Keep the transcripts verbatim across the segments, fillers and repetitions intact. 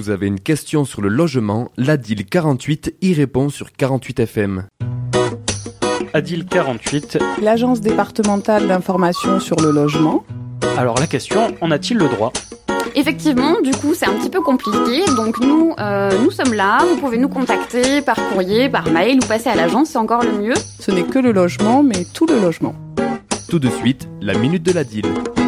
Vous avez une question sur le logement, l'Adil quarante-huit y répond sur quarante-huit F M. Adil quarante-huit. L'agence départementale d'information sur le logement. Alors la question, en a-t-il le droit ? Effectivement, du coup, c'est un petit peu compliqué. Donc nous, euh, nous sommes là. Vous pouvez nous contacter par courrier, par mail ou passer à l'agence, c'est encore le mieux. Ce n'est que le logement, mais tout le logement. Tout de suite, la minute de l'Adil.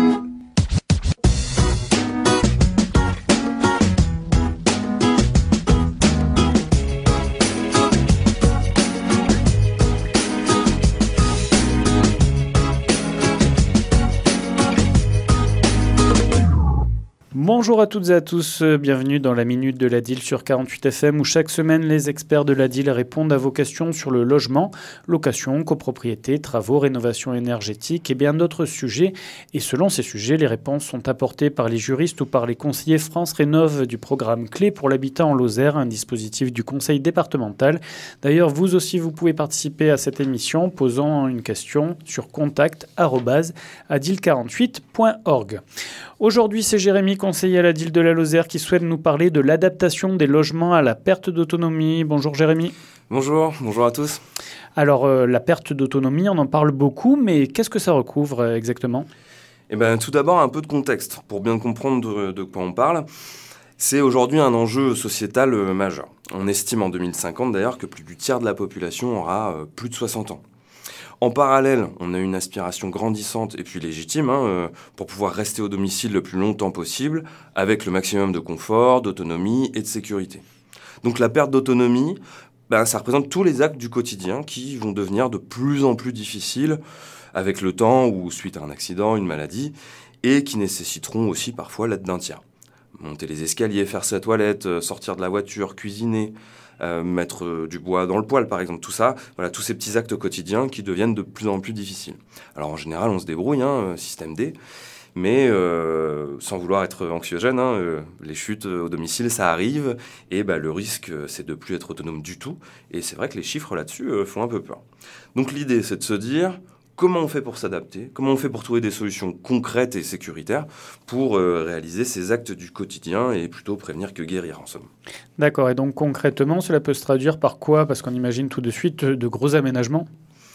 Bonjour à toutes et à tous, bienvenue dans la Minute de l'Adil sur quarante-huit F M où chaque semaine les experts de l'Adil répondent à vos questions sur le logement, location, copropriété, travaux, rénovation énergétique et bien d'autres sujets. Et selon ces sujets, les réponses sont apportées par les juristes ou par les conseillers France Rénov du programme Clé pour l'habitat en Lozère, un dispositif du conseil départemental. D'ailleurs, vous aussi, vous pouvez participer à cette émission posant une question sur contact arobase adil quarante-huit point org. Aujourd'hui, c'est Jérémy, conseiller à l'Adil de la Lozère, qui souhaite nous parler de l'adaptation des logements à la perte d'autonomie. Bonjour Jérémy. Bonjour, bonjour à tous. Alors, euh, la perte d'autonomie, on en parle beaucoup, mais qu'est-ce que ça recouvre euh, exactement ? Eh ben, tout d'abord, un peu de contexte, pour bien comprendre de, de quoi on parle. C'est aujourd'hui un enjeu sociétal euh, majeur. On estime en deux mille cinquante d'ailleurs que plus du tiers de la population aura euh, plus de soixante ans. En parallèle, on a une aspiration grandissante et puis légitime hein, euh, pour pouvoir rester au domicile le plus longtemps possible avec le maximum de confort, d'autonomie et de sécurité. Donc la perte d'autonomie, ben, ça représente tous les actes du quotidien qui vont devenir de plus en plus difficiles avec le temps ou suite à un accident, une maladie et qui nécessiteront aussi parfois l'aide d'un tiers. Monter les escaliers, faire sa toilette, sortir de la voiture, cuisiner, Euh, mettre euh, du bois dans le poêle, par exemple. Tout ça, voilà, tous ces petits actes quotidiens qui deviennent de plus en plus difficiles. Alors, en général, on se débrouille, hein, système D, mais euh, sans vouloir être anxiogène, hein, euh, les chutes au domicile, ça arrive, et bah, le risque, c'est de ne plus être autonome du tout. Et c'est vrai que les chiffres là-dessus euh, font un peu peur. Donc, l'idée, c'est de se dire... Comment on fait pour s'adapter ? Comment on fait pour trouver des solutions concrètes et sécuritaires pour euh, réaliser ces actes du quotidien et plutôt prévenir que guérir, en somme. D'accord. Et donc, concrètement, cela peut se traduire par quoi ? Parce qu'on imagine tout de suite de gros aménagements.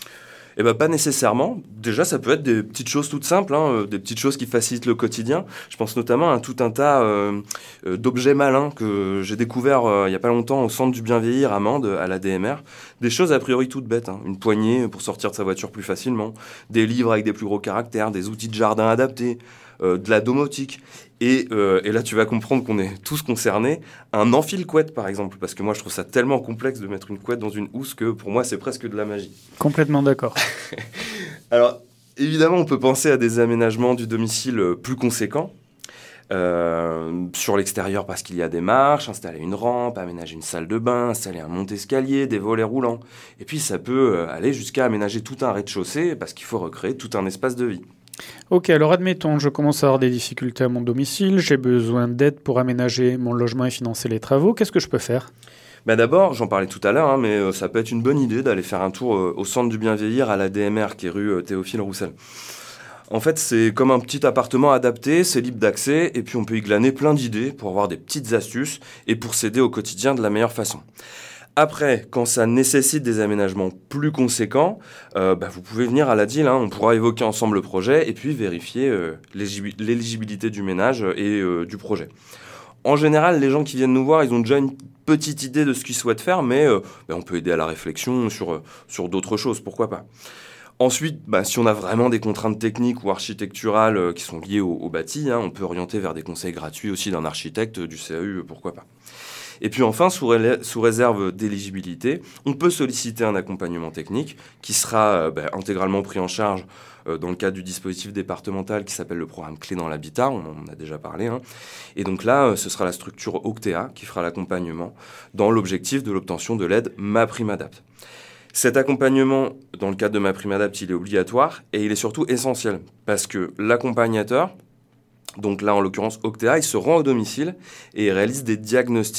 Eh ben, pas nécessairement. Déjà, ça peut être des petites choses toutes simples, hein, des petites choses qui facilitent le quotidien. Je pense notamment à tout un tas euh, d'objets malins que j'ai découverts euh, il n'y a pas longtemps au centre du bien vieillir à Mende, à la D M R. Des choses a priori toutes bêtes. Hein. Une poignée pour sortir de sa voiture plus facilement, des livres avec des plus gros caractères, des outils de jardin adaptés, euh, de la domotique. Et, euh, et là, tu vas comprendre qu'on est tous concernés. Un enfile-couette, par exemple, parce que moi, je trouve ça tellement complexe de mettre une couette dans une housse que pour moi, c'est presque de la magie. Complètement d'accord. Alors, évidemment, on peut penser à des aménagements du domicile plus conséquents. Euh, sur l'extérieur, parce qu'il y a des marches, installer une rampe, aménager une salle de bain, installer un monte-escalier, des volets roulants. Et puis, ça peut aller jusqu'à aménager tout un rez-de-chaussée, parce qu'il faut recréer tout un espace de vie. Ok, alors admettons, je commence à avoir des difficultés à mon domicile, j'ai besoin d'aide pour aménager mon logement et financer les travaux. Qu'est-ce que je peux faire ? Ben d'abord, j'en parlais tout à l'heure, hein, mais euh, ça peut être une bonne idée d'aller faire un tour euh, au centre du bien vieillir à la D M R, qui est rue euh, Théophile Roussel. En fait, c'est comme un petit appartement adapté, c'est libre d'accès, et puis on peut y glaner plein d'idées pour avoir des petites astuces et pour s'aider au quotidien de la meilleure façon. Après, quand ça nécessite des aménagements plus conséquents, euh, bah, vous pouvez venir à l'Adil, hein, on pourra évoquer ensemble le projet et puis vérifier euh, l'éligibilité du ménage et euh, du projet. En général, les gens qui viennent nous voir, ils ont déjà une petite idée de ce qu'ils souhaitent faire, mais euh, bah, on peut aider à la réflexion sur, euh, sur d'autres choses, pourquoi pas. Ensuite, bah, si on a vraiment des contraintes techniques ou architecturales euh, qui sont liées au, au bâti, hein, on peut orienter vers des conseils gratuits aussi d'un architecte, du C A U, pourquoi pas. Et puis enfin, sous, ré- sous réserve d'éligibilité, on peut solliciter un accompagnement technique qui sera euh, bah, intégralement pris en charge euh, dans le cadre du dispositif départemental qui s'appelle le programme Clé dans l'habitat, on en a déjà parlé. Hein. Et donc là, euh, ce sera la structure Octea qui fera l'accompagnement dans l'objectif de l'obtention de l'aide MaPrimeAdapt. Cet accompagnement, dans le cadre de MaPrimeAdapt, il est obligatoire et il est surtout essentiel parce que l'accompagnateur, donc là en l'occurrence Octea, il se rend au domicile et il réalise des diagnostics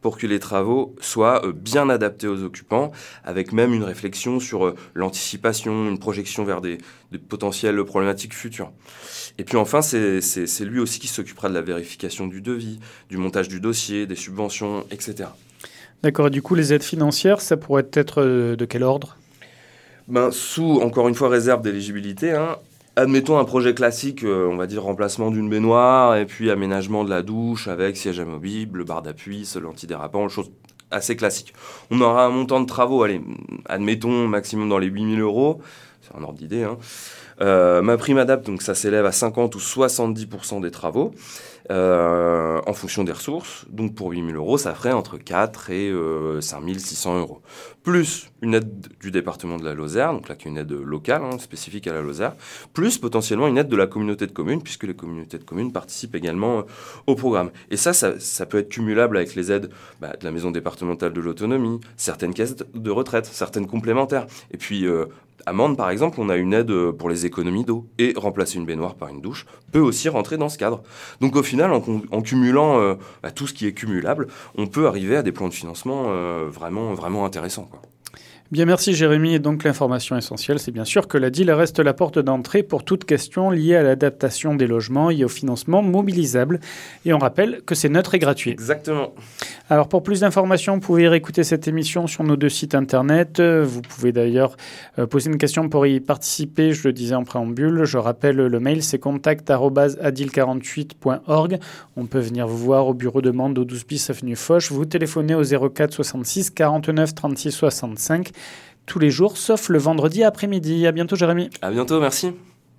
pour que les travaux soient euh, bien adaptés aux occupants, avec même une réflexion sur euh, l'anticipation, une projection vers des, des potentielles problématiques futures. Et puis enfin, c'est, c'est, c'est lui aussi qui s'occupera de la vérification du devis, du montage du dossier, des subventions, et cetera. D'accord, et du coup, les aides financières, ça pourrait être de quel ordre ? Ben, sous, encore une fois, réserve d'éligibilité, hein, admettons un projet classique, euh, on va dire remplacement d'une baignoire, et puis aménagement de la douche avec siège amovible, barre d'appui, sol antidérapant, chose assez classique. On aura un montant de travaux, allez, admettons maximum dans les huit mille euros, c'est un ordre d'idée, hein. Euh, ma prime adapte, donc ça s'élève à cinquante ou soixante-dix pour cent des travaux, euh, en fonction des ressources. Donc pour huit mille euros, ça ferait entre quatre et euh, cinq mille six cents euros. Plus une aide du département de la Lozère, donc là qui est une aide locale, hein, spécifique à la Lozère, plus potentiellement une aide de la communauté de communes, puisque les communautés de communes participent également euh, au programme. Et ça, ça, ça peut être cumulable avec les aides bah, de la maison départementale de l'autonomie, certaines caisses de retraite, certaines complémentaires. Et puis... Euh, à Mende, par exemple, on a une aide pour les économies d'eau. Et remplacer une baignoire par une douche peut aussi rentrer dans ce cadre. Donc au final, en, en cumulant euh, bah, tout ce qui est cumulable, on peut arriver à des plans de financement euh, vraiment, vraiment intéressants, quoi. Bien, merci Jérémy. Et donc l'information essentielle, c'est bien sûr que la D I L reste la porte d'entrée pour toute question liée à l'adaptation des logements et au financement mobilisable. Et on rappelle que c'est neutre et gratuit. Exactement. Alors pour plus d'informations, vous pouvez réécouter cette émission sur nos deux sites internet. Vous pouvez d'ailleurs euh, poser une question pour y participer, je le disais en préambule. Je rappelle le mail, c'est contact arobase adil quarante-huit point org. On peut venir vous voir au bureau de Mende au douze bis avenue Foch. Vous téléphonez au zéro quatre soixante-six quarante-neuf trente-six soixante-cinq tous les jours, sauf le vendredi après-midi. À bientôt Jérémy. À bientôt, merci.